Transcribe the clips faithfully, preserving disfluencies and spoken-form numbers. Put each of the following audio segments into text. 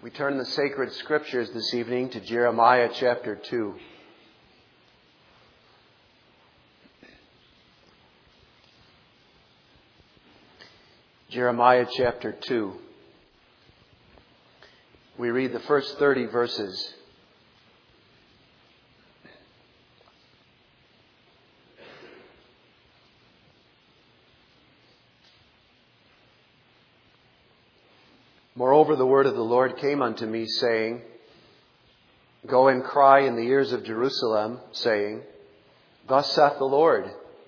We turn the sacred scriptures this evening to Jeremiah chapter two. Jeremiah chapter two. We read the first thirty verses. Moreover, the word of the Lord came unto me, saying, Go and cry in the ears of Jerusalem, saying, Thus saith the Lord,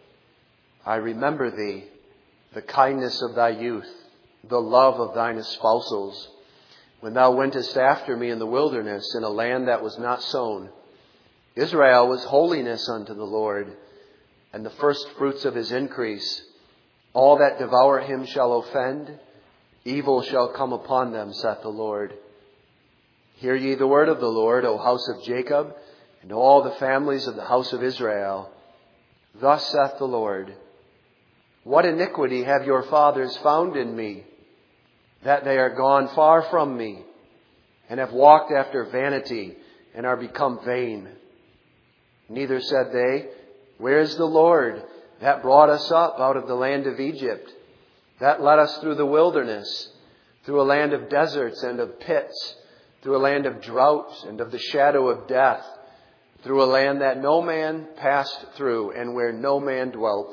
I remember thee, the kindness of thy youth, the love of thine espousals, when thou wentest after me in the wilderness, in a land that was not sown. Israel was holiness unto the Lord, and the first fruits of his increase. All that devour him shall offend, evil shall come upon them, saith the Lord. Hear ye the word of the Lord, O house of Jacob, and all the families of the house of Israel. Thus saith the Lord, What iniquity have your fathers found in me, that they are gone far from me, and have walked after vanity, and are become vain? Neither said they, Where is the Lord, that brought us up out of the land of Egypt, that led us through the wilderness, through a land of deserts and of pits, through a land of drought and of the shadow of death, through a land that no man passed through and where no man dwelt?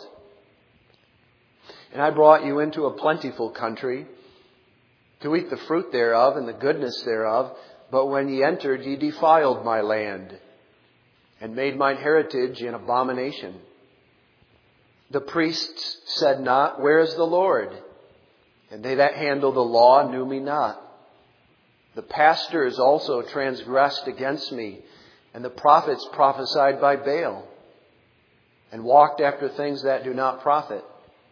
And I brought you into a plentiful country, to eat the fruit thereof and the goodness thereof. But when ye entered, ye defiled my land, and made mine heritage an abomination. The priests said not, Where is the Lord? And they that handle the law knew me not. The pastors also transgressed against me, and the prophets prophesied by Baal, and walked after things that do not profit.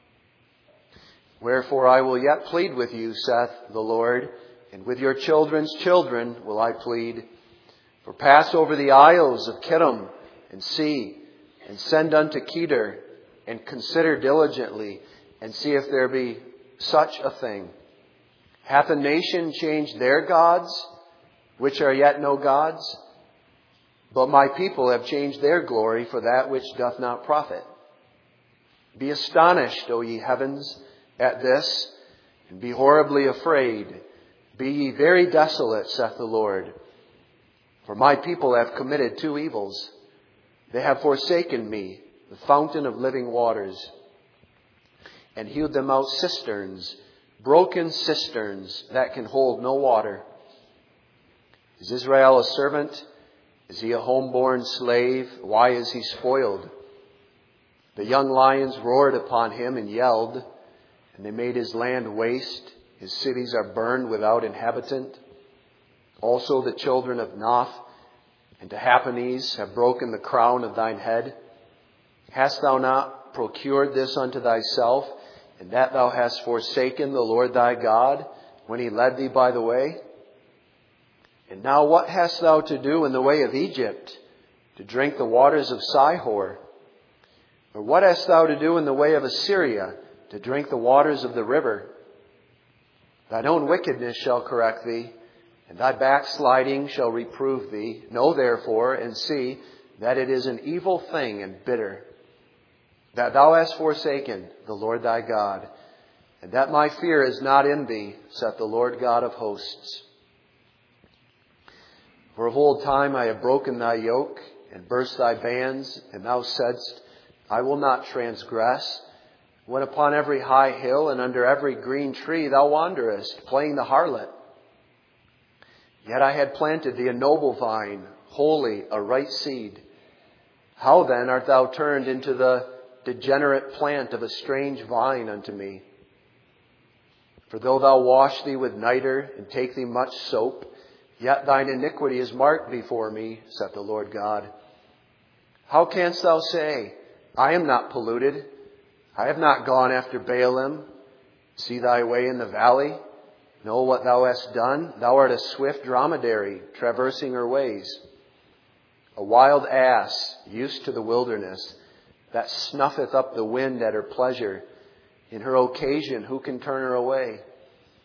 Wherefore I will yet plead with you, saith the Lord, and with your children's children will I plead. For pass over the isles of Kittim, and see, and send unto Kedar, and consider diligently, and see if there be such a thing. Hath a nation changed their gods, which are yet no gods? But my people have changed their glory for that which doth not profit. Be astonished, O ye heavens, at this, and be horribly afraid. Be ye very desolate, saith the Lord. For my people have committed two evils. They have forsaken me, the fountain of living waters, and hewed them out cisterns, broken cisterns that can hold no water. Is Israel a servant? Is he a homeborn slave? Why is he spoiled? The young lions roared upon him and yelled, and they made his land waste. His cities are burned without inhabitant. Also the children of Noph and Tahpanhes have broken the crown of thine head. Hast thou not procured this unto thyself, and that thou hast forsaken the Lord thy God, when he led thee by the way? And now what hast thou to do in the way of Egypt, to drink the waters of Sihor? Or what hast thou to do in the way of Assyria, to drink the waters of the river? Thine own wickedness shall correct thee, and thy backsliding shall reprove thee. Know therefore, and see, that it is an evil thing and bitter, that thou hast forsaken the Lord thy God, and that my fear is not in thee, saith the Lord God of hosts. For of old time I have broken thy yoke, and burst thy bands, and thou saidst, I will not transgress. When upon every high hill and under every green tree thou wanderest, playing the harlot. Yet I had planted thee a noble vine, holy, a right seed. How then art thou turned into the degenerate plant of a strange vine unto me? For though thou wash thee with nitre, and take thee much soap, yet thine iniquity is marked before me, saith the Lord God. How canst thou say, I am not polluted? I have not gone after Baalim. See thy way in the valley. Know what thou hast done. Thou art a swift dromedary, traversing her ways. A wild ass, used to the wilderness, that snuffeth up the wind at her pleasure. In her occasion, who can turn her away?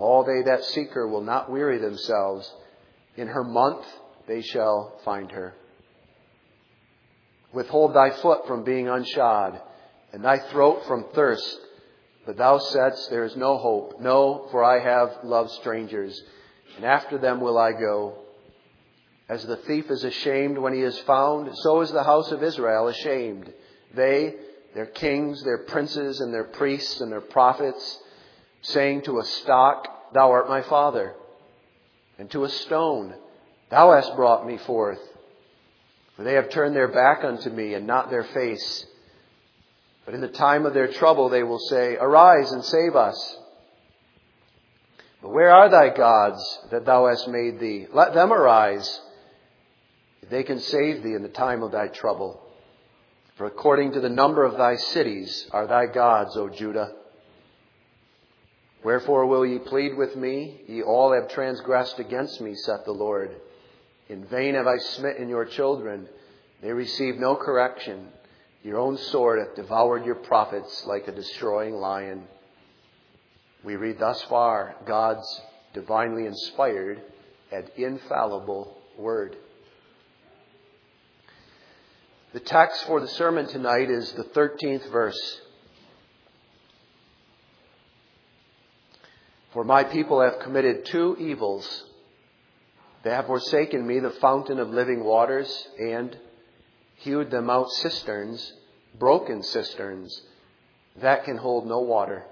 All they that seek her will not weary themselves. In her month they shall find her. Withhold thy foot from being unshod, and thy throat from thirst. But thou saidst, there is no hope. No, for I have loved strangers, and after them will I go. As the thief is ashamed when he is found, so is the house of Israel ashamed. They, their kings, their princes, and their priests, and their prophets, saying to a stock, Thou art my father, and to a stone, Thou hast brought me forth. For they have turned their back unto me, and not their face. But in the time of their trouble they will say, Arise and save us. But where are thy gods that thou hast made thee? Let them arise. They can save thee in the time of thy trouble. For according to the number of thy cities are thy gods, O Judah. Wherefore will ye plead with me? Ye all have transgressed against me, saith the Lord. In vain have I smitten your children. They receive no correction. Your own sword hath devoured your prophets like a destroying lion. We read thus far God's divinely inspired and infallible word. The text for the sermon tonight is the thirteenth verse. For my people have committed two evils. They have forsaken me, the fountain of living waters, and hewed them out cisterns, broken cisterns, that can hold no water.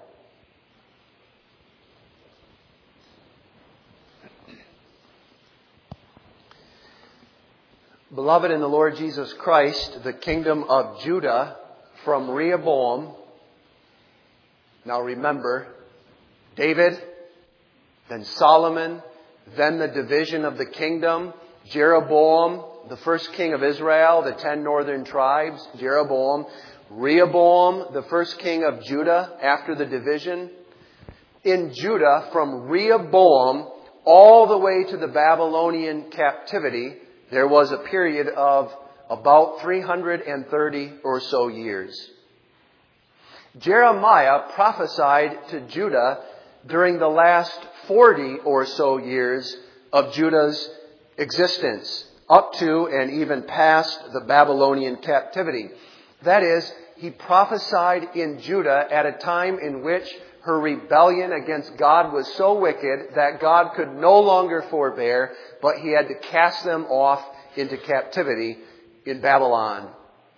Beloved in the Lord Jesus Christ, the kingdom of Judah from Rehoboam. Now remember, David, then Solomon, then the division of the kingdom, Jeroboam, the first king of Israel, the ten northern tribes, Jeroboam, Rehoboam, the first king of Judah after the division. In Judah, from Rehoboam all the way to the Babylonian captivity, there was a period of about three hundred thirty or so years. Jeremiah prophesied to Judah during the last forty or so years of Judah's existence, up to and even past the Babylonian captivity. That is, he prophesied in Judah at a time in which her rebellion against God was so wicked that God could no longer forbear, but he had to cast them off into captivity in Babylon.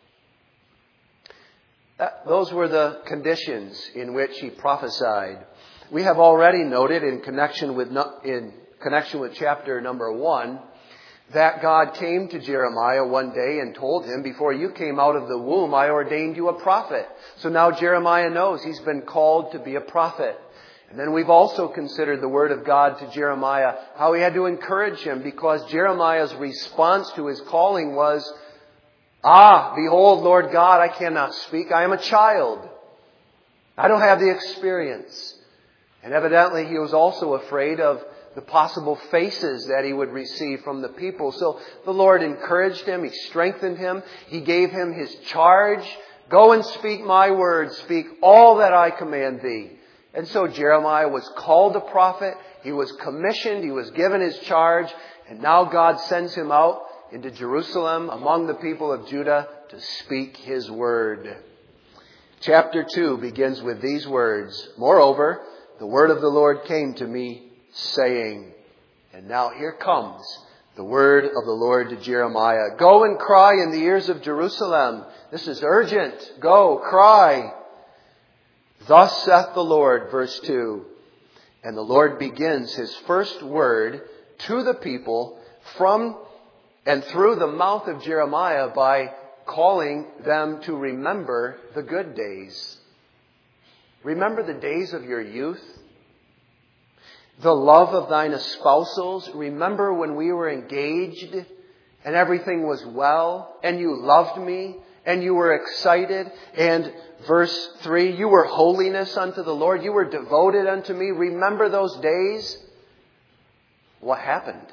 That, those were the conditions in which he prophesied. We have already noted in connection with in connection with chapter number one that God came to Jeremiah one day and told him, before you came out of the womb, I ordained you a prophet. So now Jeremiah knows he's been called to be a prophet. And then we've also considered the word of God to Jeremiah, how he had to encourage him, because Jeremiah's response to his calling was, Ah, behold, Lord God, I cannot speak. I am a child. I don't have the experience. And evidently he was also afraid of the possible faces that he would receive from the people. So the Lord encouraged him. He strengthened him. He gave him his charge. Go and speak my words. Speak all that I command thee. And so Jeremiah was called a prophet. He was commissioned. He was given his charge. And now God sends him out into Jerusalem among the people of Judah to speak his word. Chapter two begins with these words. Moreover, the word of the Lord came to me, saying, and now here comes the word of the Lord to Jeremiah. Go and cry in the ears of Jerusalem. This is urgent. Go, cry. Thus saith the Lord, verse two. And the Lord begins his first word to the people from and through the mouth of Jeremiah by calling them to remember the good days. Remember the days of your youth. The love of thine espousals. Remember when we were engaged and everything was well and you loved me and you were excited. And verse three, you were holiness unto the Lord. You were devoted unto me. Remember those days? What happened?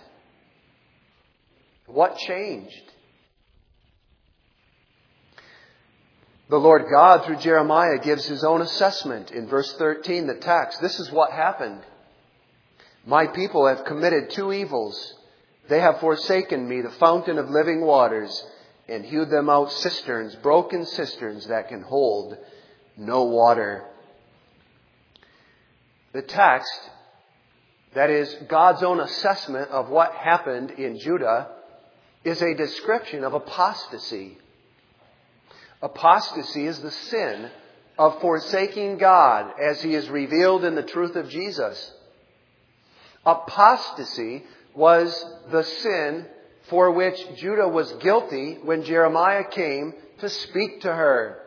What changed? The Lord God, through Jeremiah, gives his own assessment in verse thirteen, the text. This is what happened. My people have committed two evils. They have forsaken me, the fountain of living waters, and hewed them out cisterns, broken cisterns that can hold no water. The text, that is God's own assessment of what happened in Judah, is a description of apostasy. Apostasy is the sin of forsaking God as He is revealed in the truth of Jesus. Apostasy was the sin for which Judah was guilty when Jeremiah came to speak to her.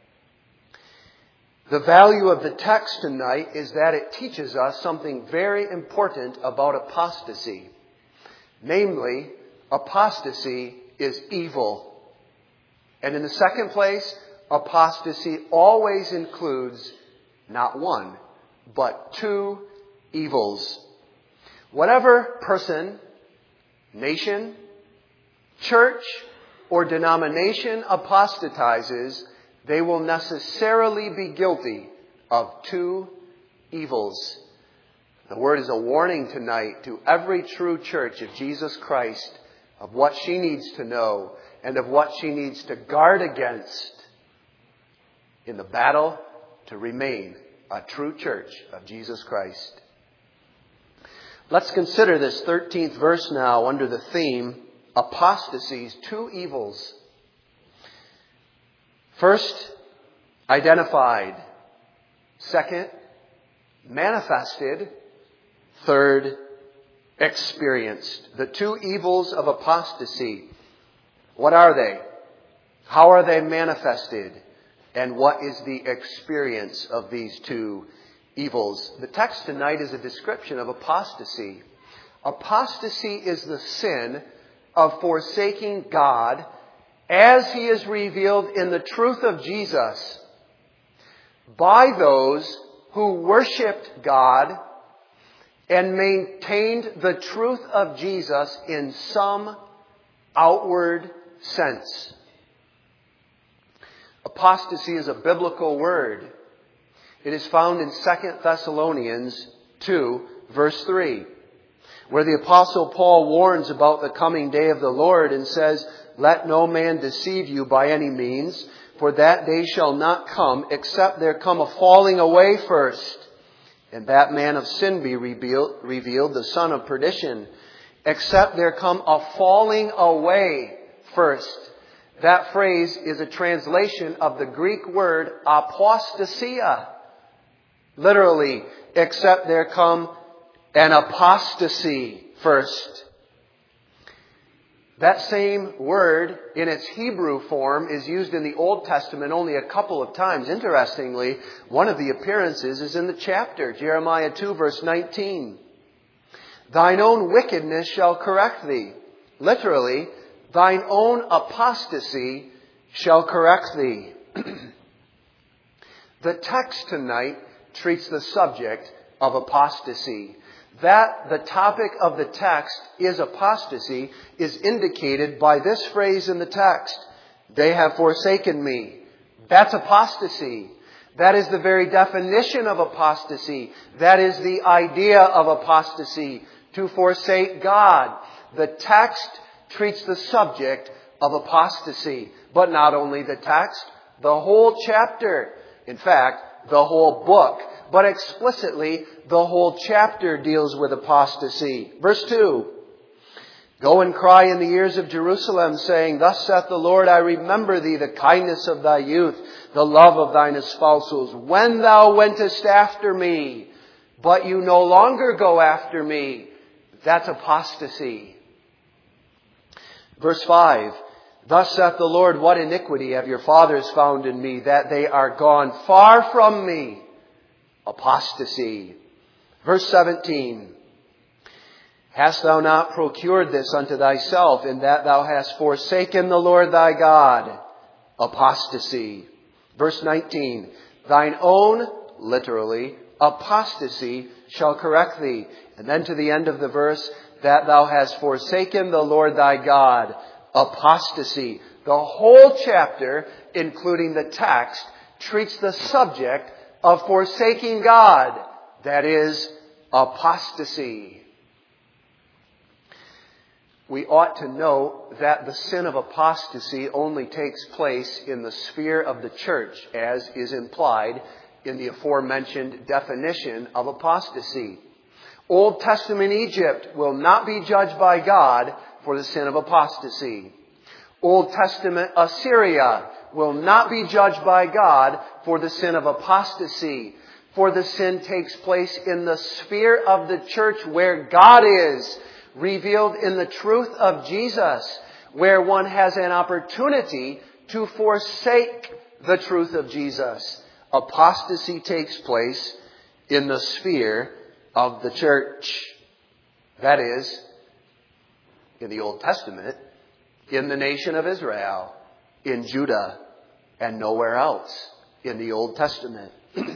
The value of the text tonight is that it teaches us something very important about apostasy. Namely, apostasy is evil. And in the second place, apostasy always includes not one, but two evils. Whatever person, nation, church, or denomination apostatizes, they will necessarily be guilty of two evils. The word is a warning tonight to every true church of Jesus Christ of what she needs to know and of what she needs to guard against in the battle to remain a true church of Jesus Christ. Let's consider this thirteenth verse now under the theme, Apostasies, two evils. First, identified. Second, manifested. Third, experienced. The two evils of apostasy. What are they? How are they manifested? And what is the experience of these two evils? The text tonight is a description of apostasy. Apostasy is the sin of forsaking God as He is revealed in the truth of Jesus by those who worshipped God and maintained the truth of Jesus in some outward sense. Apostasy is a biblical word. It is found in Second Thessalonians two, verse three, where the Apostle Paul warns about the coming day of the Lord and says, "Let no man deceive you by any means, for that day shall not come, except there come a falling away first, and that man of sin be revealed, revealed, the son of perdition, except there come a falling away first." That phrase is a translation of the Greek word apostasia. Literally, except there come an apostasy first. That same word in its Hebrew form is used in the Old Testament only a couple of times. Interestingly, one of the appearances is in the chapter, Jeremiah two, verse nineteen. "Thine own wickedness shall correct thee." Literally, thine own apostasy shall correct thee. The text tonight treats the subject of apostasy. That the topic of the text is apostasy is indicated by this phrase in the text. "They have forsaken me." That's apostasy. That is the very definition of apostasy. That is the idea of apostasy, to forsake God. The text treats the subject of apostasy. But not only the text, the whole chapter. In fact, the whole book. But explicitly, the whole chapter deals with apostasy. Verse two. "Go and cry in the ears of Jerusalem, saying, Thus saith the Lord, I remember thee, the kindness of thy youth, the love of thine espousals, when thou wentest after me, but you no longer go after me." That's apostasy. Verse five. "Thus saith the Lord, what iniquity have your fathers found in me, that they are gone far from me." Apostasy. Verse seventeen. "Hast thou not procured this unto thyself, in that thou hast forsaken the Lord thy God?" Apostasy. Verse nineteen. "Thine own," literally, "apostasy shall correct thee." And then to the end of the verse, "that thou hast forsaken the Lord thy God." Apostasy. The whole chapter, including the text, treats the subject of forsaking God. That is, apostasy. We ought to note that the sin of apostasy only takes place in the sphere of the church, as is implied in the aforementioned definition of apostasy. Old Testament Egypt will not be judged by God for the sin of apostasy. Old Testament Assyria will not be judged by God for the sin of apostasy. For the sin takes place in the sphere of the church where God is, revealed in the truth of Jesus, where one has an opportunity to forsake the truth of Jesus. Apostasy takes place in the sphere of the church. That is, in the Old Testament, in the nation of Israel, in Judah, and nowhere else in the Old Testament.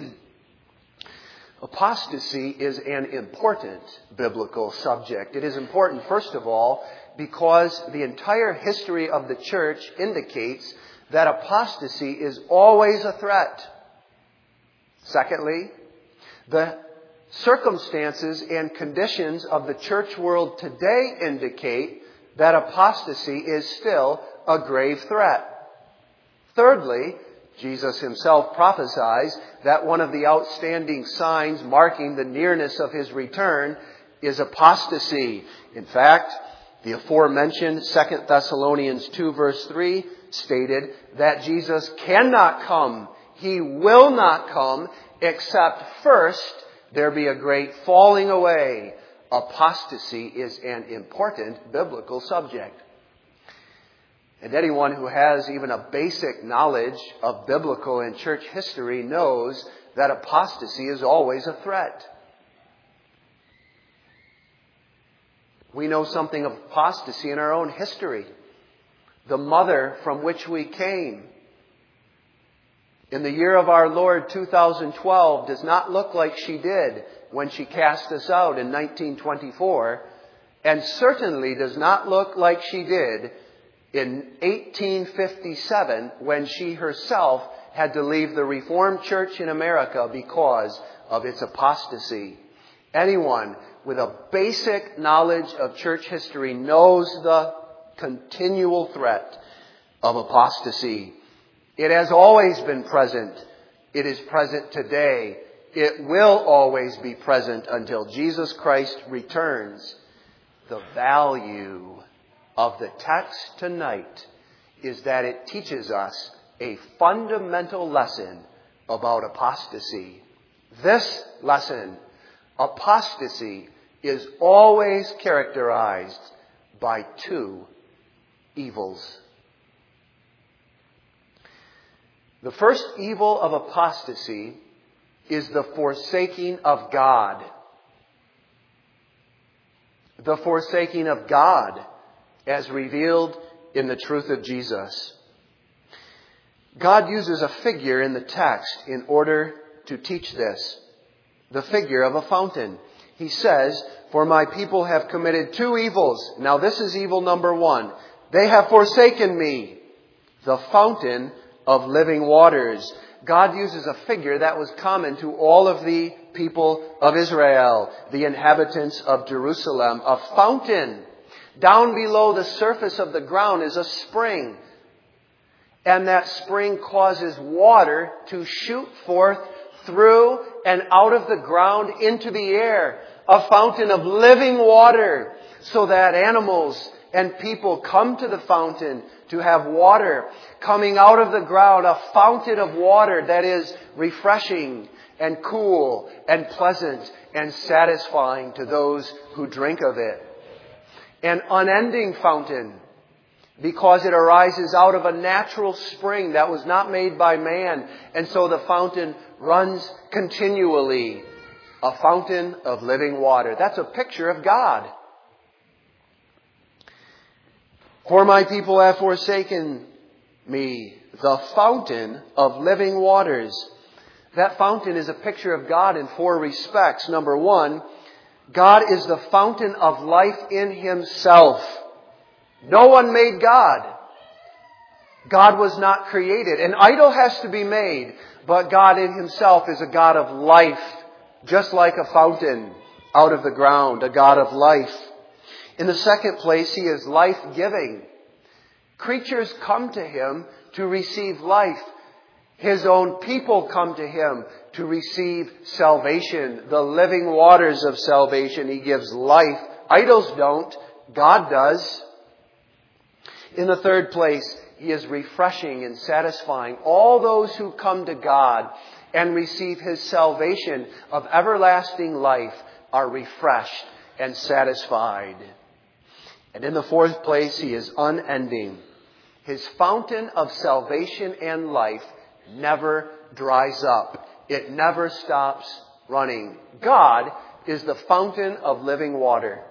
Apostasy is an important biblical subject. It is important, first of all, because the entire history of the church indicates that apostasy is always a threat. Secondly, the circumstances and conditions of the church world today indicate that apostasy is still a grave threat. Thirdly, Jesus himself prophesies that one of the outstanding signs marking the nearness of his return is apostasy. In fact, the aforementioned Second Thessalonians two verse three stated that Jesus cannot come, he will not come, except first there be a great falling away. Apostasy is an important biblical subject. And anyone who has even a basic knowledge of biblical and church history knows that apostasy is always a threat. We know something of apostasy in our own history. The mother from which we came in the year of our Lord two thousand twelve does not look like she did when she cast us out in nineteen twenty-four, and certainly does not look like she did in eighteen fifty-seven, when she herself had to leave the Reformed Church in America because of its apostasy. Anyone with a basic knowledge of church history knows the continual threat of apostasy. It has always been present. It is present today. It will always be present until Jesus Christ returns. The value of the text tonight is that it teaches us a fundamental lesson about apostasy. This lesson, apostasy, is always characterized by two evils. The first evil of apostasy is the forsaking of God. The forsaking of God, as revealed in the truth of Jesus. God uses a figure in the text in order to teach this. The figure of a fountain. He says, "For my people have committed two evils." Now this is evil number one. "They have forsaken me, the fountain of living waters." God uses a figure that was common to all of the people of Israel, the inhabitants of Jerusalem. A fountain. Down below the surface of the ground is a spring. And that spring causes water to shoot forth through and out of the ground into the air. A fountain of living water, so that animals and people come to the fountain to have water coming out of the ground. A fountain of water that is refreshing and cool and pleasant and satisfying to those who drink of it. An unending fountain, because it arises out of a natural spring that was not made by man. And so the fountain runs continually. A fountain of living water. That's a picture of God. "For my people have forsaken me, the fountain of living waters." That fountain is a picture of God in four respects. Number one, God is the fountain of life in himself. No one made God. God was not created. An idol has to be made, but God in himself is a God of life, just like a fountain. out of the ground, a God of life. In the second place, He is life-giving. Creatures come to Him to receive life. His own people come to Him to receive salvation, the living waters of salvation. He gives life. Idols don't. God does. In the third place, He is refreshing and satisfying. All those who come to God and receive His salvation of everlasting life are refreshed and satisfied. And in the fourth place, He is unending. His fountain of salvation and life never dries up. It never stops running. God is the fountain of living water.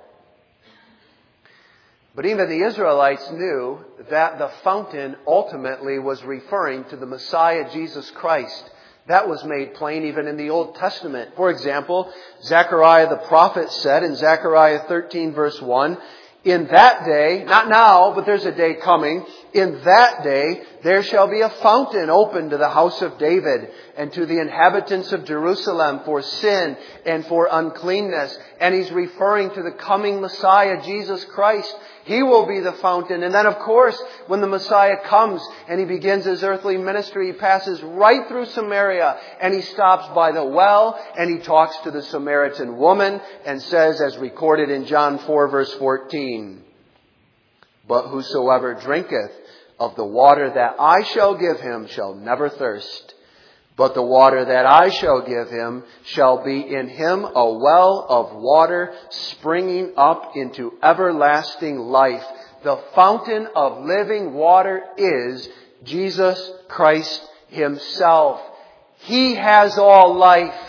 But even the Israelites knew that the fountain ultimately was referring to the Messiah, Jesus Christ. That was made plain even in the Old Testament. For example, Zechariah the prophet said in Zechariah thirteen verse one, "In that day," not now, but there's a day coming, "in that day there shall be a fountain open to the house of David and to the inhabitants of Jerusalem for sin and for uncleanness." And He's referring to the coming Messiah, Jesus Christ. He will be the fountain. And then, of course, when the Messiah comes and He begins His earthly ministry, He passes right through Samaria and He stops by the well and He talks to the Samaritan woman and says, as recorded in John four verse fourteen, "But whosoever drinketh of the water that I shall give him shall never thirst. But the water that I shall give him shall be in him a well of water springing up into everlasting life." The fountain of living water is Jesus Christ Himself. He has all life.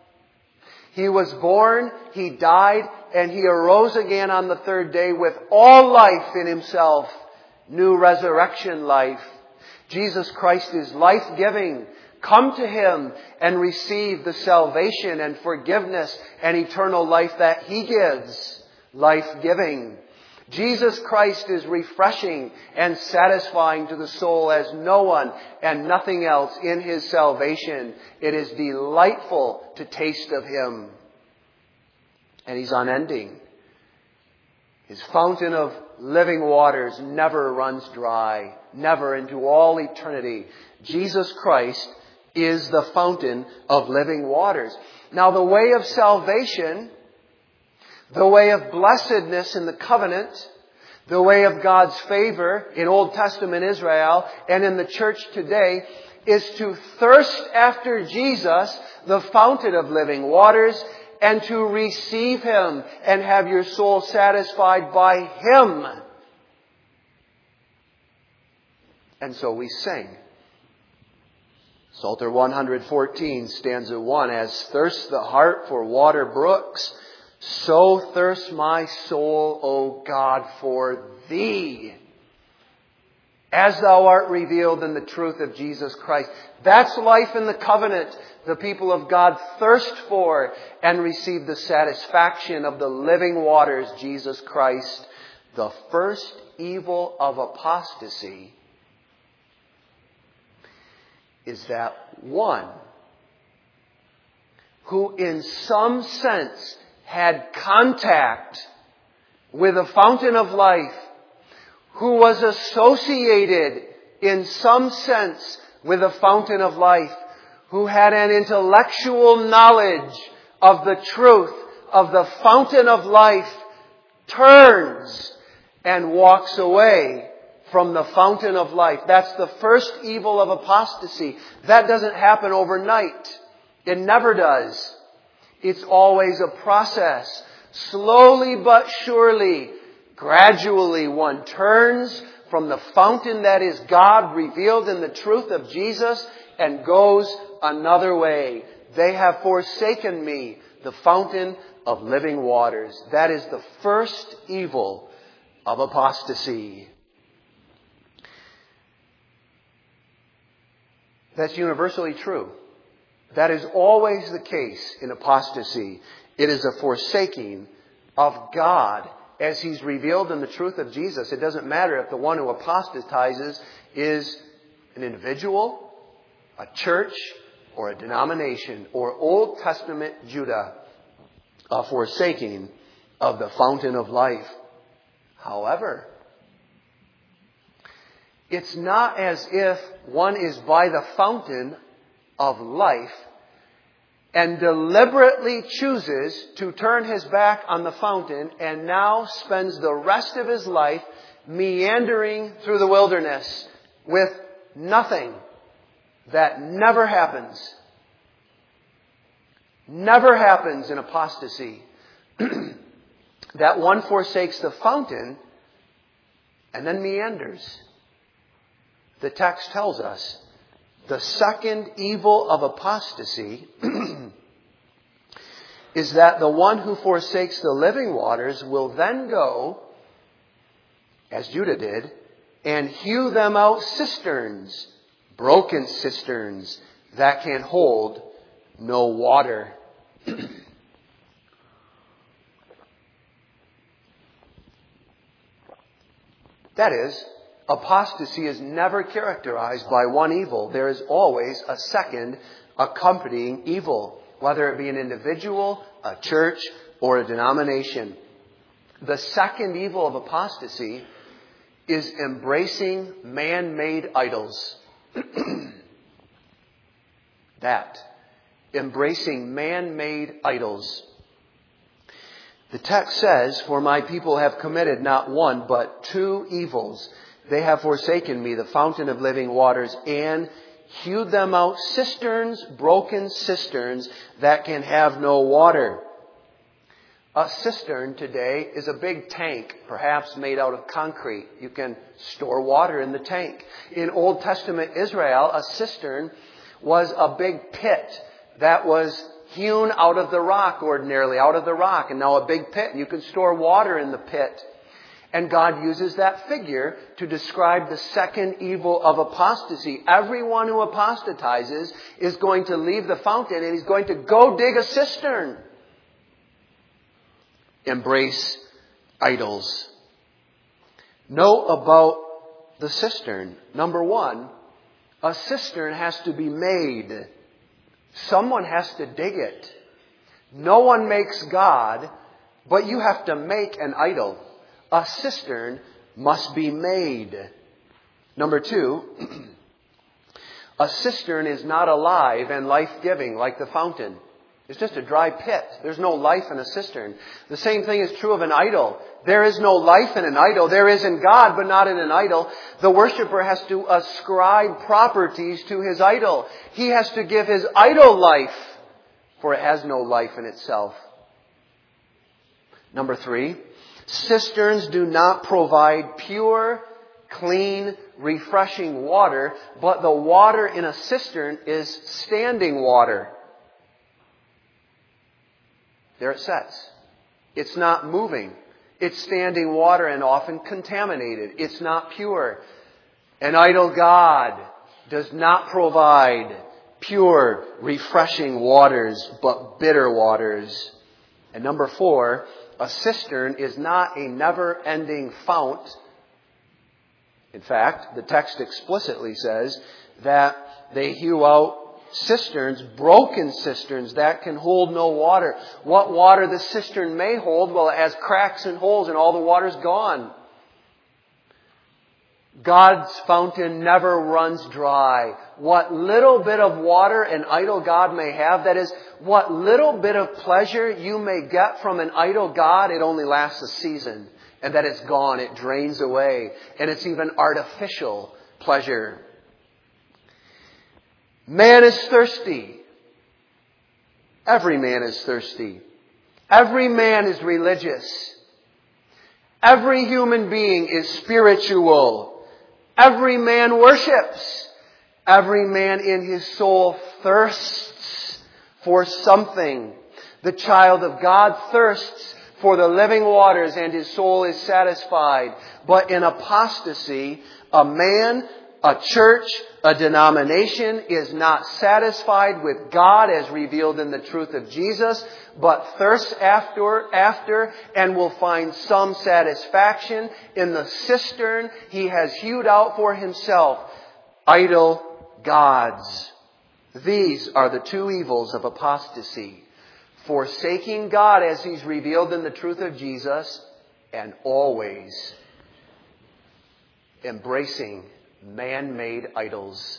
He was born, He died, and He arose again on the third day with all life in Himself. New resurrection life. Jesus Christ is life-giving. Come to Him and receive the salvation and forgiveness and eternal life that He gives. Life-giving. Jesus Christ is refreshing and satisfying to the soul as no one and nothing else in His salvation. It is delightful to taste of Him. And He's unending. His fountain of living waters never runs dry. Never, into all eternity. Jesus Christ is the fountain of living waters. Now, the way of salvation, the way of blessedness in the covenant, the way of God's favor in Old Testament Israel and in the church today is to thirst after Jesus, the fountain of living waters, and to receive Him and have your soul satisfied by Him. And so we sing. Psalter one fourteen, stanza one, "As thirsts the heart for water brooks, so thirsts my soul, O God, for Thee. As Thou art revealed in the truth of Jesus Christ." That's life in the covenant. The people of God thirst for and receive the satisfaction of the living waters, Jesus Christ. The first evil of apostasy is that one who in some sense had contact with the fountain of life, who was associated in some sense with the fountain of life, who had an intellectual knowledge of the truth of the fountain of life, turns and walks away from the fountain of life. That's the first evil of apostasy. That doesn't happen overnight. It never does. It's always a process. Slowly but surely, gradually one turns from the fountain that is God revealed in the truth of Jesus and goes another way. They have forsaken me, the fountain of living waters. That is the first evil of apostasy. That's universally true. That is always the case in apostasy. It is a forsaking of God as He's revealed in the truth of Jesus. It doesn't matter if the one who apostatizes is an individual, a church, or a denomination, or Old Testament Judah. a forsaking of the fountain of life. However, it's not as if one is by the fountain of life and deliberately chooses to turn his back on the fountain and now spends the rest of his life meandering through the wilderness with nothing. That never happens. Never happens in apostasy. That one forsakes the fountain and then meanders. The text tells us the second evil of apostasy is that the one who forsakes the living waters will then go, as Judah did, and hew them out cisterns, broken cisterns that can hold no water. That is, apostasy is never characterized by one evil. There is always a second accompanying evil, whether it be an individual, a church, or a denomination. The second evil of apostasy is embracing man-made idols. That. Embracing man-made idols. The text says, "For my people have committed not one, but two evils. They have forsaken me, the fountain of living waters, and hewed them out cisterns, broken cisterns, that can have no water." A cistern today is a big tank, perhaps made out of concrete. You can store water in the tank. In Old Testament Israel, a cistern was a big pit that was hewn out of the rock ordinarily, out of the rock, and now a big pit. You can store water in the pit. And God uses that figure to describe the second evil of apostasy. Everyone who apostatizes is going to leave the fountain and he's going to go dig a cistern. Embrace idols. Know about the cistern. Number one, a cistern has to be made. Someone has to dig it. No one makes God, but you have to make an idol. A cistern must be made. Number two, a cistern is not alive and life-giving like the fountain. It's just a dry pit. There's no life in a cistern. The same thing is true of an idol. There is no life in an idol. There is in God, but not in an idol. The worshiper has to ascribe properties to his idol. He has to give his idol life, for it has no life in itself. Number three, cisterns do not provide pure, clean, refreshing water, but the water in a cistern is standing water. There it says. It's not moving. It's standing water and often contaminated. It's not pure. An idol god does not provide pure, refreshing waters, but bitter waters. And number four, a cistern is not a never-ending fount. In fact, the text explicitly says that they hew out cisterns, broken cisterns that can hold no water. What water the cistern may hold? Well, it has cracks and holes and all the water's gone. God's fountain never runs dry. What little bit of water an idol god may have, that is, what little bit of pleasure you may get from an idol god, it only lasts a season. And then it's gone. It drains away. And it's even artificial pleasure. Man is thirsty. Every man is thirsty. Every man is religious. Every human being is spiritual. Every man worships. Every man in his soul thirsts for something. The child of God thirsts for the living waters and his soul is satisfied. But in apostasy, a man, a church, a denomination is not satisfied with God as revealed in the truth of Jesus, but thirsts after, after and will find some satisfaction in the cistern he has hewed out for himself. Idol gods. These are the two evils of apostasy. forsaking God as He's revealed in the truth of Jesus, and always embracing man-made idols.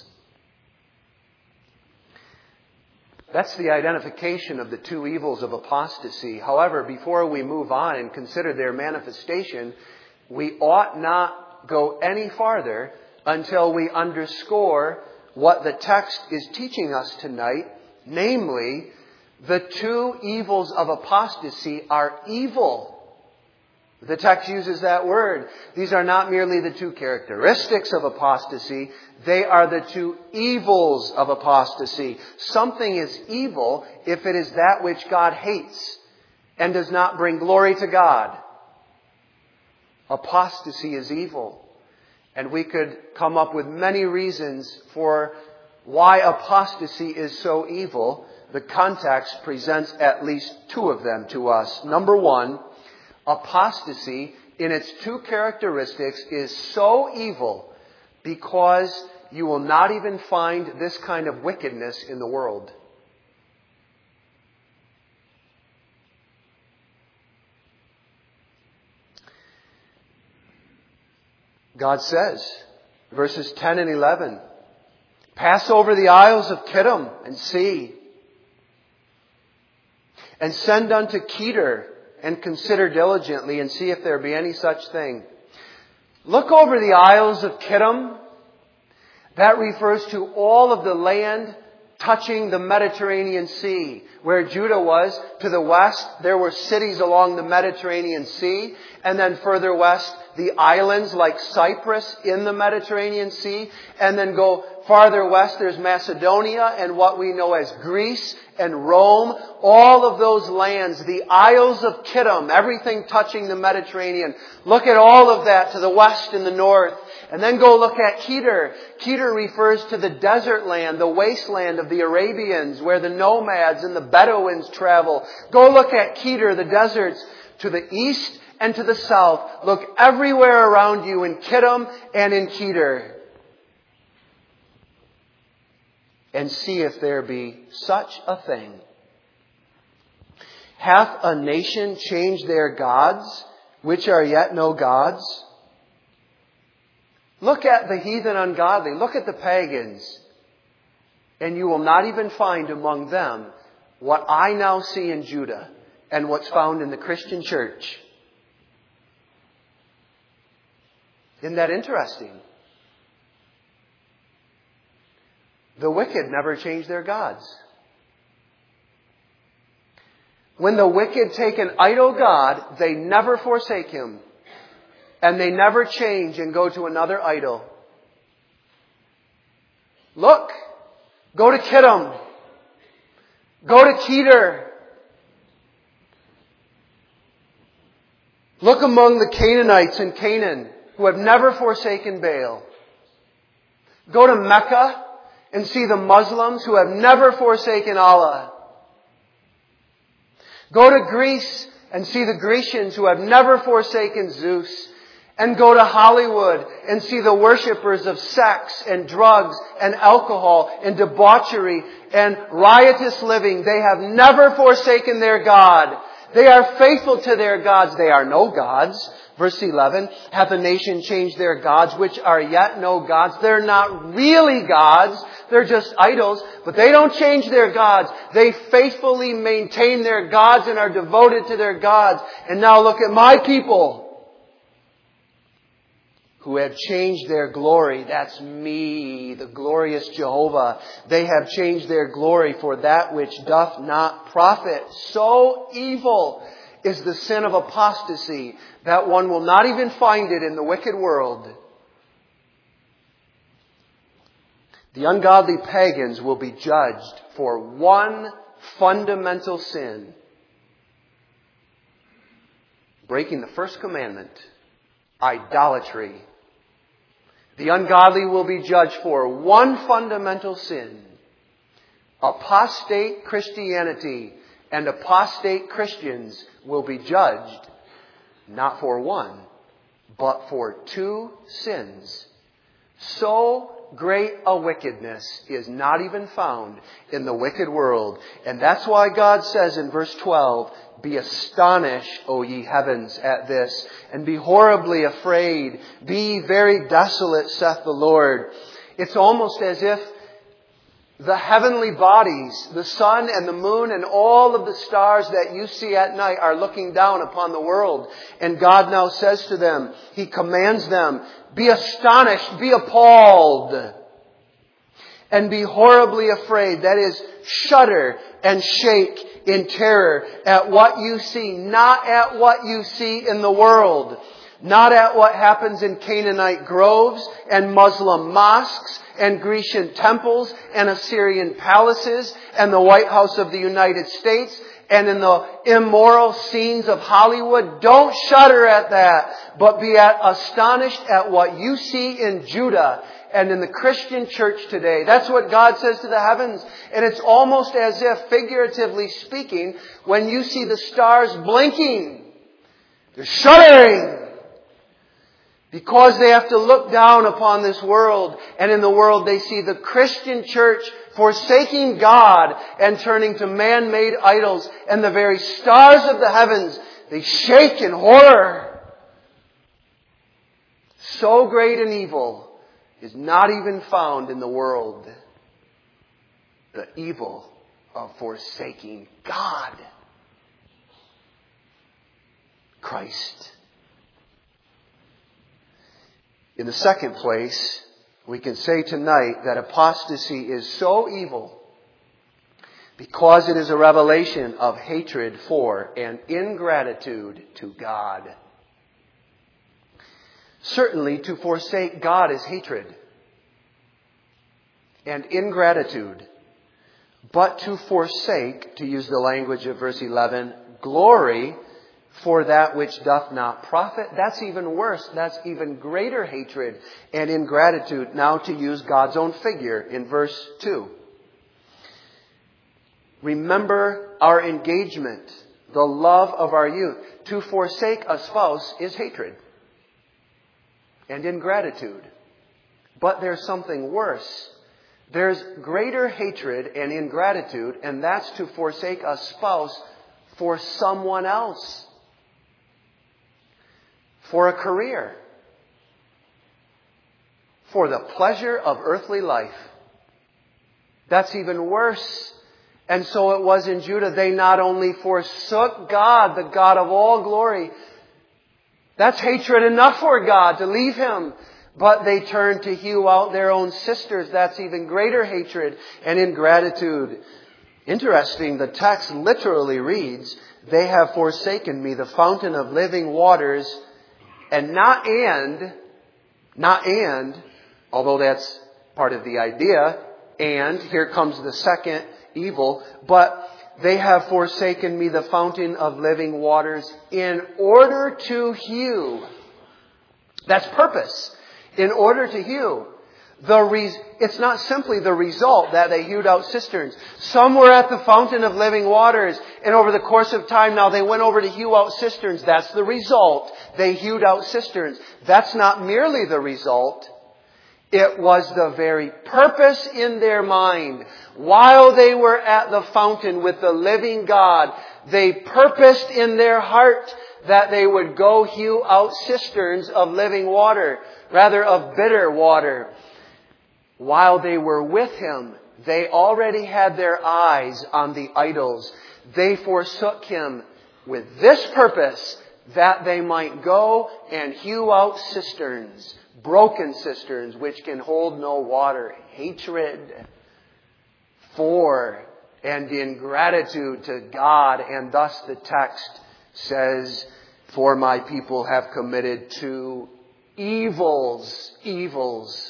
That's the identification of the two evils of apostasy. However, before we move on and consider their manifestation, we ought not go any farther until we underscore what the text is teaching us tonight, namely, the two evils of apostasy are evil. The text uses that word. These are not merely the two characteristics of apostasy. They are the two evils of apostasy. Something is evil if it is that which God hates and does not bring glory to God. Apostasy is evil. And we could come up with many reasons for why apostasy is so evil. The context presents at least two of them to us. Number one, apostasy in its two characteristics is so evil because you will not even find this kind of wickedness in the world. God says, verses ten and eleven, pass over the isles of Kittim and see, and send unto Kedar, and consider diligently and see if there be any such thing. Look over the isles of Kittim. That refers to all of the land touching the Mediterranean Sea. Where Judah was, to the west, there were cities along the Mediterranean Sea. And then further west, the islands like Cyprus in the Mediterranean Sea. And then go farther west, there's Macedonia and what we know as Greece and Rome. All of those lands, the Isles of Kittim, everything touching the Mediterranean. Look at all of that to the west and the north. And then go look at Kedar. Kedar refers to the desert land, the wasteland of the Arabians, where the nomads and the Bedouins travel. Go look at Kedar, the deserts, to the east and to the south. Look everywhere around you in Kittim and in Kedar. And see if there be such a thing. Hath a nation changed their gods, which are yet no gods? Look at the heathen ungodly. Look at the pagans. And you will not even find among them what I now see in Judah and what's found in the Christian church. Isn't that interesting? The wicked never change their gods. When the wicked take an idol god, they never forsake him. And they never change and go to another idol. Look. Go to Kittim. Go to Kedar. Look among the Canaanites in Canaan who have never forsaken Baal. Go to Mecca and see the Muslims who have never forsaken Allah. Go to Greece and see the Grecians who have never forsaken Zeus. And go to Hollywood and see the worshippers of sex and drugs and alcohol and debauchery and riotous living. They have never forsaken their God. They are faithful to their gods. They are no gods. Verse eleven, hath a nation changed their gods, which are yet no gods? They're not really gods. They're just idols. But they don't change their gods. They faithfully maintain their gods and are devoted to their gods. And now look at my people, who have changed their glory. That's me, the glorious Jehovah. They have changed their glory for that which doth not profit. So evil is the sin of apostasy that one will not even find it in the wicked world. The ungodly pagans will be judged for one fundamental sin: breaking the first commandment, idolatry. The ungodly will be judged for one fundamental sin: apostate Christianity. And apostate Christians will be judged not for one, but for two sins so great a wickedness is not even found in the wicked world. And that's why God says in verse twelve, be astonished, O ye heavens, at this, and be horribly afraid. Be very desolate, saith the Lord. It's almost as if the heavenly bodies, the sun and the moon and all of the stars that you see at night are looking down upon the world. And God now says to them, He commands them, be astonished, be appalled, and be horribly afraid. That is, shudder and shake in terror at what you see, not at what you see in the world. Not at what happens in Canaanite groves and Muslim mosques and Grecian temples and Assyrian palaces and the White House of the United States and in the immoral scenes of Hollywood. Don't shudder at that, but be at, astonished at what you see in Judah and in the Christian church today. That's what God says to the heavens. And it's almost as if, figuratively speaking, when you see the stars blinking, they're shuddering. Because they have to look down upon this world, and in the world they see the Christian church forsaking God and turning to man-made idols, and the very stars of the heavens, they shake in horror. So great an evil is not even found in the world. The evil of forsaking God. Christ. In the second place, we can say tonight that apostasy is so evil because it is a revelation of hatred for and ingratitude to God. Certainly, to forsake God is hatred and ingratitude. But to forsake, to use the language of verse eleven, glory for that which doth not profit, that's even worse. That's even greater hatred and ingratitude. Now to use God's own figure in verse two. Remember our engagement, the love of our youth. To forsake a spouse is hatred and ingratitude. But there's something worse. There's greater hatred and ingratitude, and that's to forsake a spouse for someone else. For a career. For the pleasure of earthly life. That's even worse. And so it was in Judah. They not only forsook God, the God of all glory. That's hatred enough for God to leave Him. But they turned to hew out their own sisters. That's even greater hatred and ingratitude. Interesting, the text literally reads, they have forsaken me, the fountain of living waters. And not and, not and, although that's part of the idea, and here comes the second evil, but they have forsaken me, the fountain of living waters, in order to hew. That's purpose. In order to hew. The re- it's not simply the result that they hewed out cisterns. Some were at the fountain of living waters, and over the course of time now they went over to hew out cisterns. That's the result. They hewed out cisterns. That's not merely the result. It was the very purpose in their mind. While they were at the fountain with the living God, they purposed in their heart that they would go hew out cisterns of living water, rather of bitter water. While they were with Him, they already had their eyes on the idols. They forsook Him with this purpose, that they might go and hew out cisterns, broken cisterns, which can hold no water. Hatred for and ingratitude to God. And thus the text says, for my people have committed two evils, evils.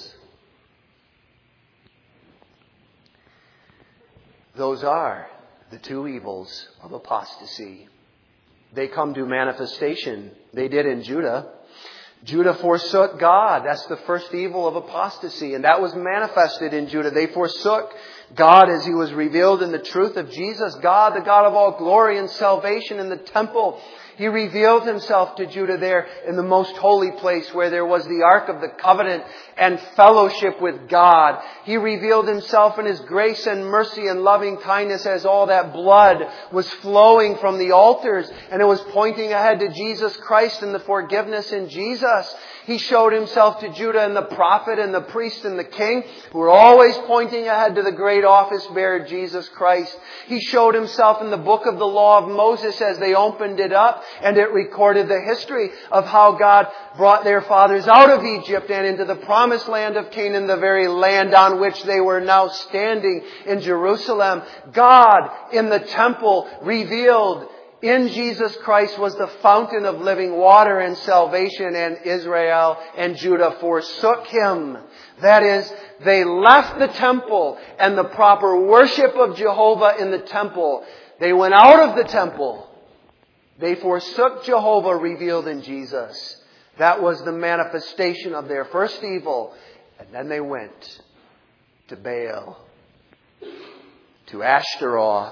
Those are the two evils of apostasy. They come to manifestation. They did in Judah. Judah forsook God. That's the first evil of apostasy. And that was manifested in Judah. They forsook God as He was revealed in the truth of Jesus. God, the God of all glory and salvation in the temple. He revealed Himself to Judah there in the most holy place where there was the Ark of the Covenant and fellowship with God. He revealed Himself in His grace and mercy and loving kindness as all that blood was flowing from the altars and it was pointing ahead to Jesus Christ and the forgiveness in Jesus. He showed Himself to Judah and the prophet and the priest and the king who were always pointing ahead to the great office bearer Jesus Christ. He showed Himself in the book of the law of Moses as they opened it up. And it recorded the history of how God brought their fathers out of Egypt and into the promised land of Canaan, the very land on which they were now standing in Jerusalem. God in the temple revealed in Jesus Christ was the fountain of living water and salvation, and Israel and Judah forsook Him. That is, they left the temple and the proper worship of Jehovah in the temple. They went out of the temple. They forsook Jehovah revealed in Jesus. That was the manifestation of their first evil. And then they went to Baal, to Ashtaroth,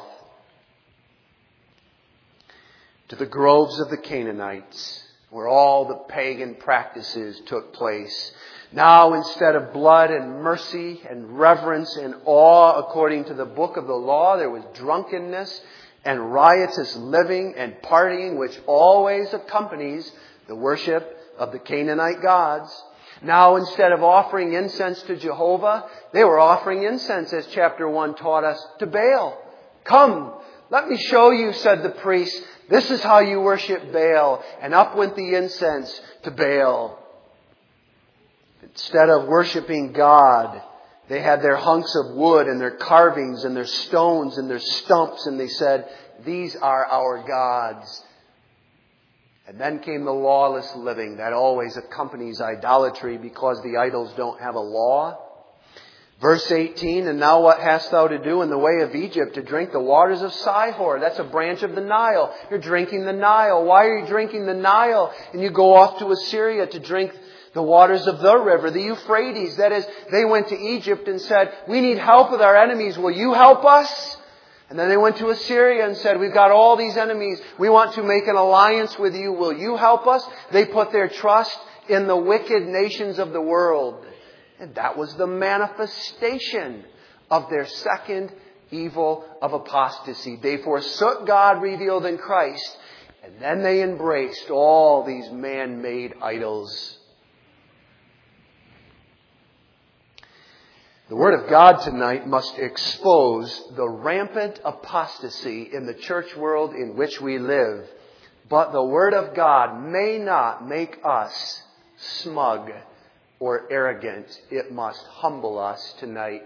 to the groves of the Canaanites, where all the pagan practices took place. Now, instead of blood and mercy and reverence and awe, according to the book of the law, there was drunkenness and riotous living and partying, which always accompanies the worship of the Canaanite gods. Now, instead of offering incense to Jehovah, they were offering incense, as chapter one taught us, to Baal. Come, let me show you, said the priest. This is how you worship Baal. And up went the incense to Baal. Instead of worshiping God, they had their hunks of wood and their carvings and their stones and their stumps, and they said, these are our gods. And then came the lawless living that always accompanies idolatry because the idols don't have a law. Verse eighteen, and now what hast thou to do in the way of Egypt to drink the waters of Sihor? That's a branch of the Nile. You're drinking the Nile. Why are you drinking the Nile? And you go off to Assyria to drink the waters of the river, the Euphrates. That is, they went to Egypt and said, we need help with our enemies. Will you help us? And then they went to Assyria and said, we've got all these enemies. We want to make an alliance with you. Will you help us? They put their trust in the wicked nations of the world. And that was the manifestation of their second evil of apostasy. They forsook God revealed in Christ. And then they embraced all these man-made idols. The Word of God tonight must expose the rampant apostasy in the church world in which we live. But the Word of God may not make us smug or arrogant. It must humble us tonight.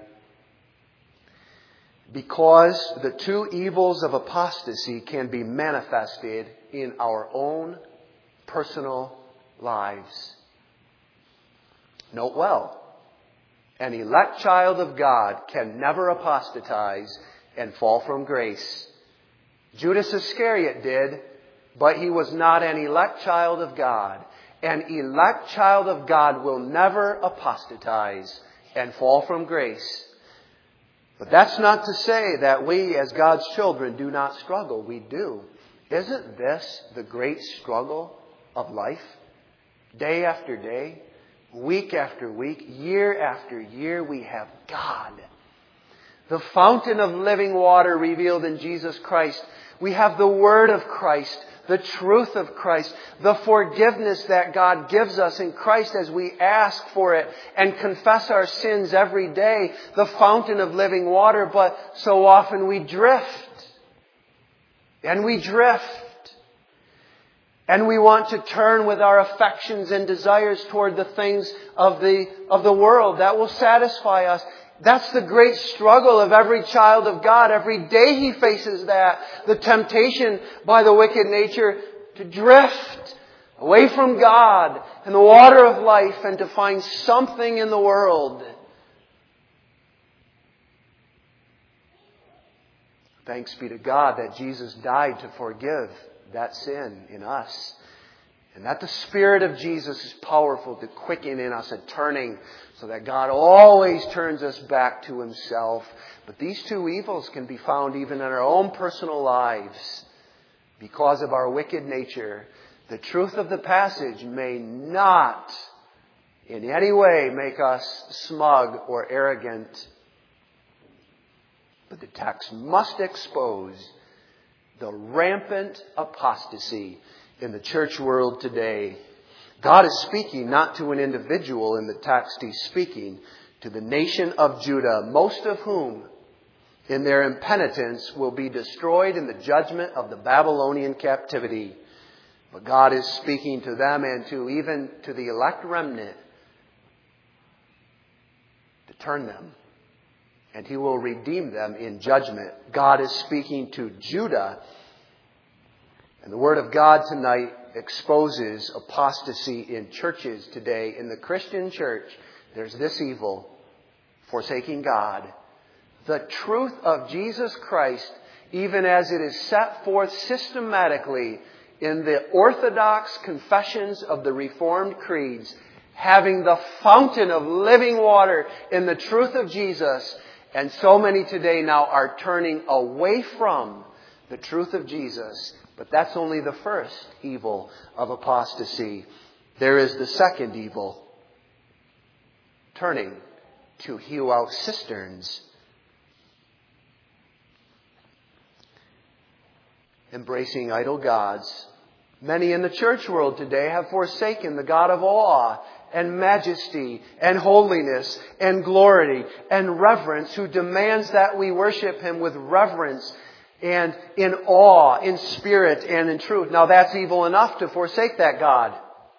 Because the two evils of apostasy can be manifested in our own personal lives. Note well. An elect child of God can never apostatize and fall from grace. Judas Iscariot did, but he was not an elect child of God. An elect child of God will never apostatize and fall from grace. But that's not to say that we as God's children do not struggle. We do. Isn't this the great struggle of life? Day after day. Week after week, year after year, we have God. The fountain of living water revealed in Jesus Christ. We have the Word of Christ, the truth of Christ, the forgiveness that God gives us in Christ as we ask for it and confess our sins every day. The fountain of living water, but so often we drift. And we drift. And we want to turn with our affections and desires toward the things of the, of the world that will satisfy us. That's the great struggle of every child of God. Every day he faces that. The temptation by the wicked nature to drift away from God and the water of life and to find something in the world. Thanks be to God that Jesus died to forgive that sin in us. And that the Spirit of Jesus is powerful to quicken in us a turning so that God always turns us back to Himself. But these two evils can be found even in our own personal lives because of our wicked nature. The truth of the passage may not in any way make us smug or arrogant. But the text must expose the rampant apostasy in the church world today. God is speaking not to an individual in the text. He's speaking to the nation of Judah, most of whom in their impenitence will be destroyed in the judgment of the Babylonian captivity. But God is speaking to them and to even to the elect remnant to turn them. And He will redeem them in judgment. God is speaking to Judah. And the Word of God tonight exposes apostasy in churches today. In the Christian church, there's this evil: forsaking God. The truth of Jesus Christ, even as it is set forth systematically in the orthodox confessions of the Reformed creeds, having the fountain of living water in the truth of Jesus. And so many today now are turning away from the truth of Jesus. But that's only the first evil of apostasy. There is the second evil: turning to hew out cisterns. Embracing idol gods. Many in the church world today have forsaken the God of awe and majesty and holiness and glory and reverence, who demands that we worship Him with reverence and in awe, in spirit and in truth. Now that's evil enough to forsake that God.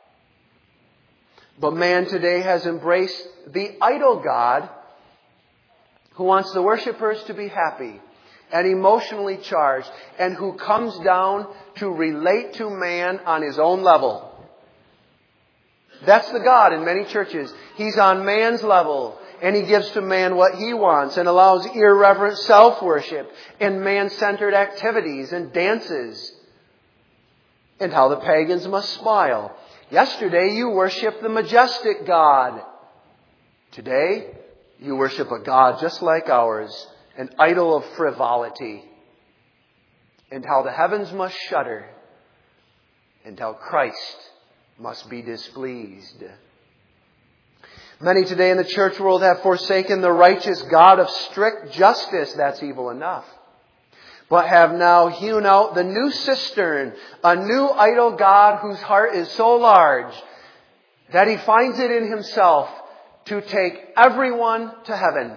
But man today has embraced the idol God, who wants the worshipers to be happy and emotionally charged, and who comes down to relate to man on his own level. That's the God in many churches. He's on man's level, and He gives to man what he wants and allows irreverent self-worship and man-centered activities and dances. And how the pagans must smile. Yesterday you worshiped the majestic God. Today you worship a God just like ours, an idol of frivolity. And how the heavens must shudder, and how Christ must be displeased. Many today in the church world have forsaken the righteous God of strict justice. That's evil enough. But have now hewn out the new cistern, a new idol God whose heart is so large that He finds it in Himself to take everyone to heaven.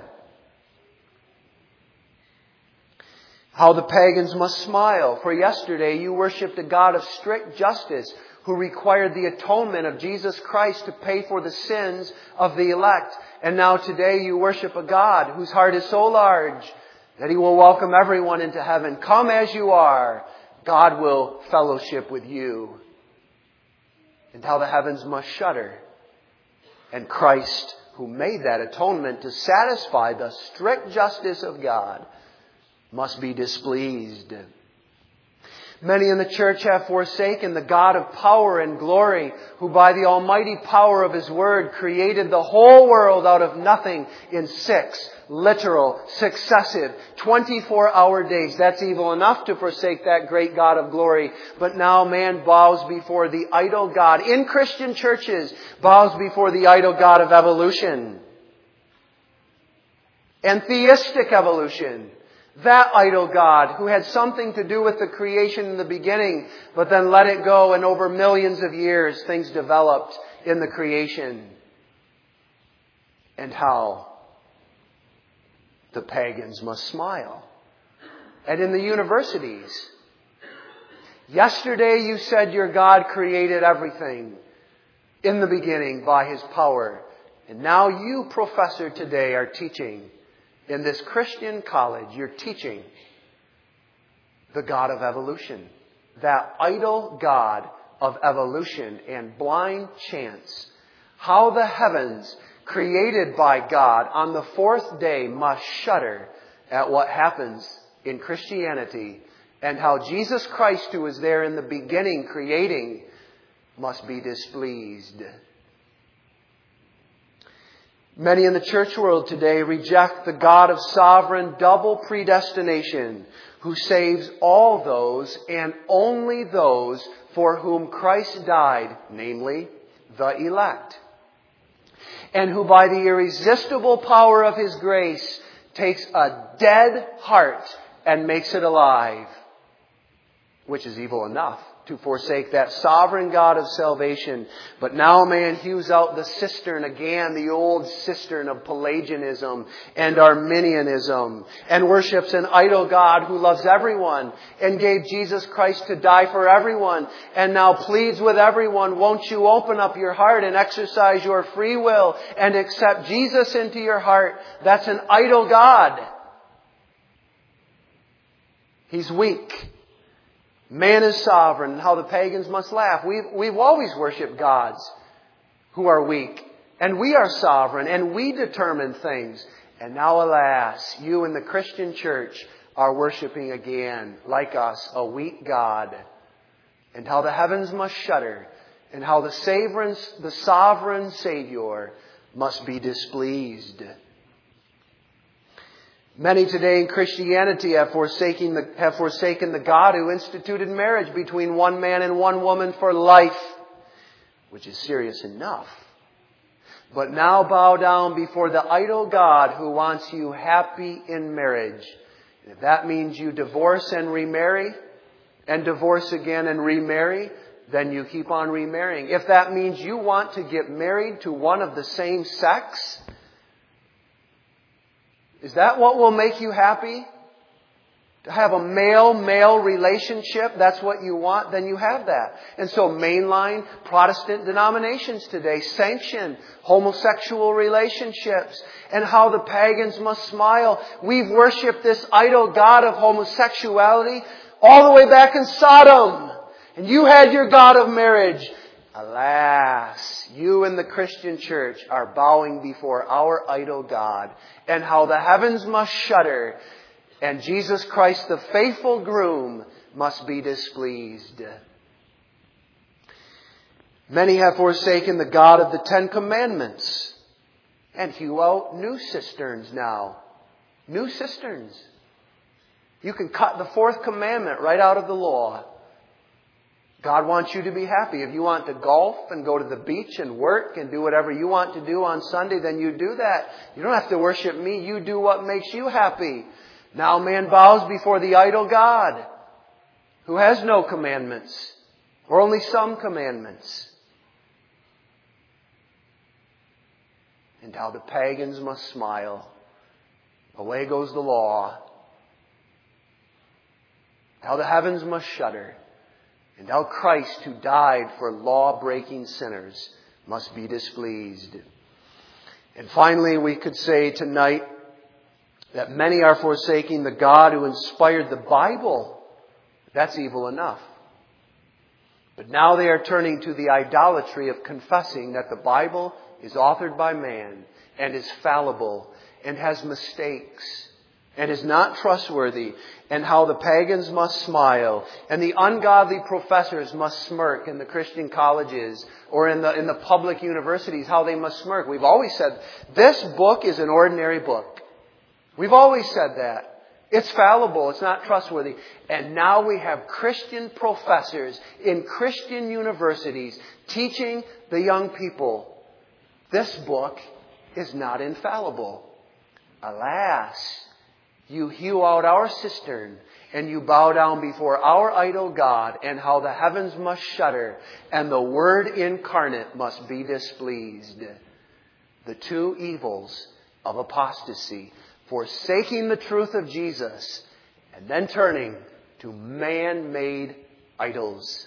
How the pagans must smile, for yesterday you worshipped a God of strict justice, who required the atonement of Jesus Christ to pay for the sins of the elect. And now today you worship a God whose heart is so large that He will welcome everyone into heaven. Come as you are. God will fellowship with you. And how the heavens must shudder. And Christ, who made that atonement to satisfy the strict justice of God, must be displeased. Many in the church have forsaken the God of power and glory, who by the almighty power of His word created the whole world out of nothing in six literal, successive, twenty-four hour days. That's evil enough to forsake that great God of glory. But now man bows before the idol God, in Christian churches, bows before the idol God of evolution and theistic evolution. That idol God who had something to do with the creation in the beginning, but then let it go, and over millions of years things developed in the creation. And how the pagans must smile. And in the universities, yesterday you said your God created everything in the beginning by His power. And now you, professor, today are teaching in this Christian college, you're teaching the God of evolution. That idol God of evolution and blind chance. How the heavens, created by God on the fourth day, must shudder at what happens in Christianity. And how Jesus Christ, who was there in the beginning creating, must be displeased. Many in the church world today reject the God of sovereign double predestination, who saves all those and only those for whom Christ died, namely, the elect, and who by the irresistible power of His grace takes a dead heart and makes it alive, which is evil enough to forsake that sovereign God of salvation. But now man hews out the cistern again, the old cistern of Pelagianism and Arminianism, and worships an idol God who loves everyone and gave Jesus Christ to die for everyone, and now pleads with everyone, won't you open up your heart and exercise your free will and accept Jesus into your heart? That's an idol God. He's weak. Man is sovereign, and how the pagans must laugh. We've, we've always worshipped gods who are weak. And we are sovereign, and we determine things. And now, alas, you in the Christian church are worshipping again, like us, a weak God. And how the heavens must shudder, and how the sovereign, the sovereign Savior must be displeased. Many today in Christianity have forsaken the, have forsaken the God who instituted marriage between one man and one woman for life, which is serious enough. But now bow down before the idol God who wants you happy in marriage. And if that means you divorce and remarry, and divorce again and remarry, then you keep on remarrying. If that means you want to get married to one of the same sex, is that what will make you happy? To have a male-male relationship, that's what you want, then you have that. And so mainline Protestant denominations today sanction homosexual relationships, and how the pagans must smile. We've worshipped this idol God of homosexuality all the way back in Sodom. And you had your God of marriage. Alas, you in the Christian church are bowing before our idol God, and how the heavens must shudder, and Jesus Christ, the faithful groom, must be displeased. Many have forsaken the God of the Ten Commandments and hew out new cisterns now. New cisterns. You can cut the fourth commandment right out of the law. God wants you to be happy. If you want to golf and go to the beach and work and do whatever you want to do on Sunday, then you do that. You don't have to worship me. You do what makes you happy. Now man bows before the idol God, who has no commandments, or only some commandments. And how the pagans must smile. Away goes the law. How the heavens must shudder. And how Christ, who died for law-breaking sinners, must be displeased. And finally, we could say tonight that many are forsaking the God who inspired the Bible. That's evil enough. But now they are turning to the idolatry of confessing that the Bible is authored by man and is fallible and has mistakes and is not trustworthy, and how the pagans must smile and the ungodly professors must smirk in the Christian colleges or in the in the public universities, how they must smirk. We've always said this book is an ordinary book. We've always said that. It's fallible. It's not trustworthy. And now we have Christian professors in Christian universities teaching the young people this book is not infallible. Alas, you hew out our cistern and you bow down before our idol God, and how the heavens must shudder and the Word incarnate must be displeased. The two evils of apostasy, forsaking the truth of Jesus and then turning to man-made idols.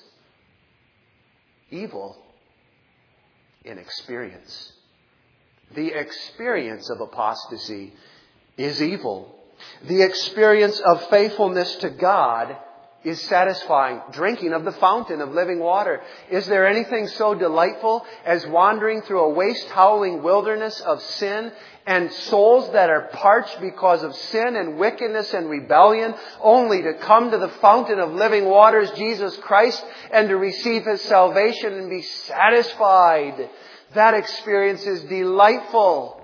Evil in experience. The experience of apostasy is evil. The experience of faithfulness to God is satisfying. Drinking of the fountain of living water. Is there anything so delightful as wandering through a waste-howling wilderness of sin and souls that are parched because of sin and wickedness and rebellion, only to come to the fountain of living waters, Jesus Christ, and to receive His salvation and be satisfied? That experience is delightful.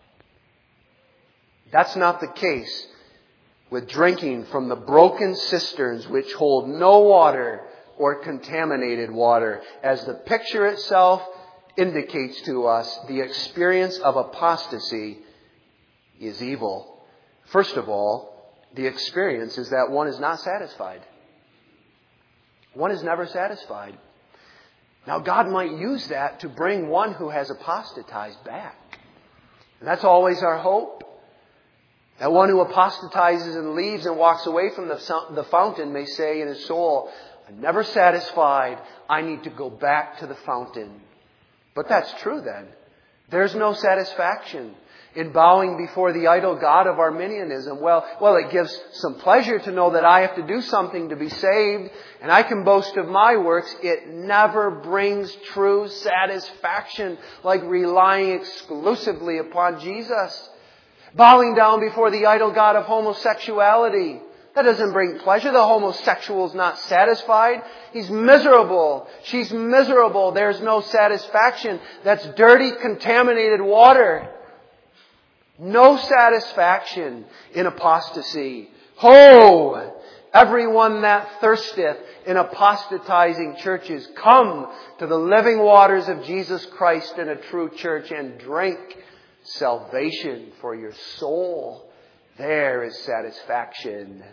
That's not the case with drinking from the broken cisterns which hold no water or contaminated water. As the picture itself indicates to us, the experience of apostasy is evil. First of all, the experience is that one is not satisfied. One is never satisfied. Now, God might use that to bring one who has apostatized back. And that's always our hope. That one who apostatizes and leaves and walks away from the, the fountain may say in his soul, I'm never satisfied. I need to go back to the fountain. But that's true then. There's no satisfaction in bowing before the idol god of Arminianism. Well, well, it gives some pleasure to know that I have to do something to be saved, and I can boast of my works. It never brings true satisfaction like relying exclusively upon Jesus. Bowing down before the idol god of homosexuality. That doesn't bring pleasure. The homosexual is not satisfied. He's miserable. She's miserable. There's no satisfaction. That's dirty, contaminated water. No satisfaction in apostasy. Ho! Everyone that thirsteth in apostatizing churches, come to the living waters of Jesus Christ in a true church and drink salvation for your soul. There is satisfaction.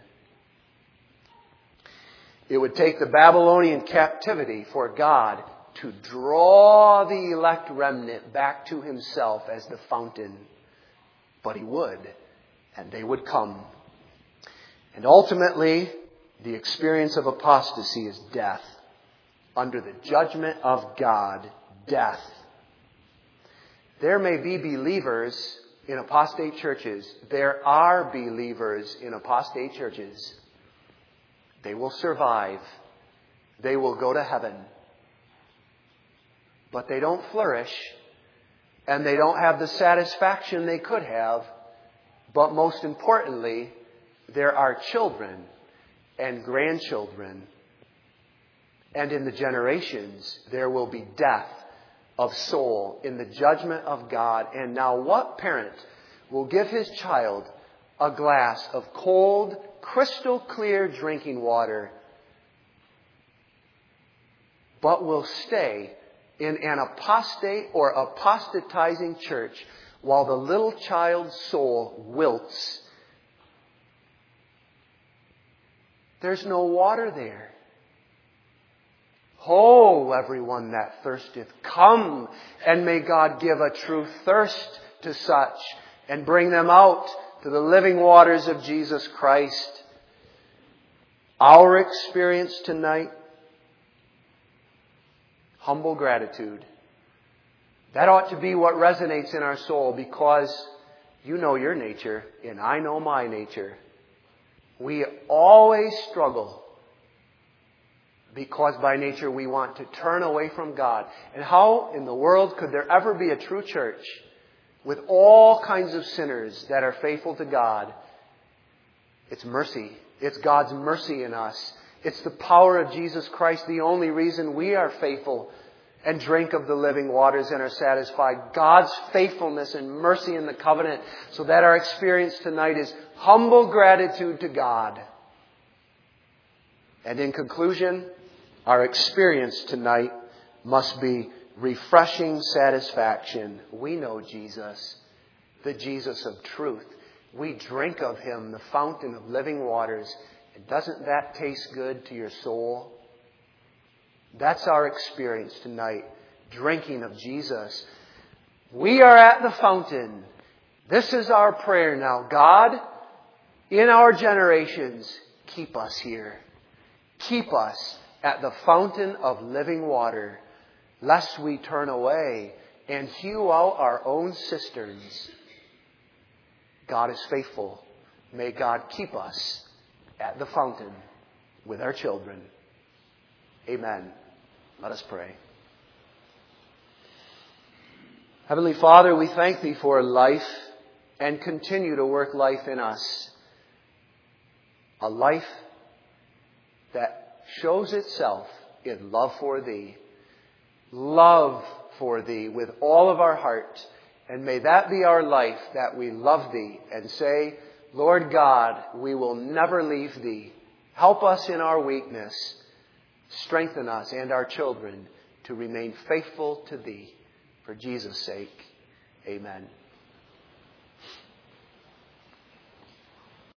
It would take the Babylonian captivity for God to draw the elect remnant back to Himself as the fountain. But He would, and they would come. And ultimately, the experience of apostasy is death. Under the judgment of God, death. There may be believers in apostate churches. There are believers in apostate churches. They will survive. They will go to heaven. But they don't flourish. And they don't have the satisfaction they could have. But most importantly, there are children and grandchildren. And in the generations, there will be death of soul in the judgment of God. And now what parent will give his child a glass of cold, crystal clear drinking water, but will stay in an apostate or apostatizing church while the little child's soul wilts? There's no water there. Ho, everyone that thirsteth, come, and may God give a true thirst to such and bring them out to the living waters of Jesus Christ. Our experience tonight, humble gratitude. That ought to be what resonates in our soul, because you know your nature and I know my nature. We always struggle because by nature we want to turn away from God. And how in the world could there ever be a true church with all kinds of sinners that are faithful to God? It's mercy. It's God's mercy in us. It's the power of Jesus Christ, the only reason we are faithful and drink of the living waters and are satisfied. God's faithfulness and mercy in the covenant, so that our experience tonight is humble gratitude to God. And in conclusion, our experience tonight must be refreshing satisfaction. We know Jesus, the Jesus of truth. We drink of Him, the fountain of living waters. And doesn't that taste good to your soul? That's our experience tonight, drinking of Jesus. We are at the fountain. This is our prayer now. God, in our generations, keep us here. Keep us at the fountain of living water, lest we turn away and hew out our own cisterns. God is faithful. May God keep us at the fountain. with our children. Amen. Let us pray. Heavenly Father, we thank Thee for life and continue to work life in us. A life that shows itself in love for Thee. Love for Thee with all of our heart. And may that be our life, that we love Thee and say, Lord God, we will never leave Thee. Help us in our weakness. Strengthen us and our children to remain faithful to Thee. For Jesus' sake, amen.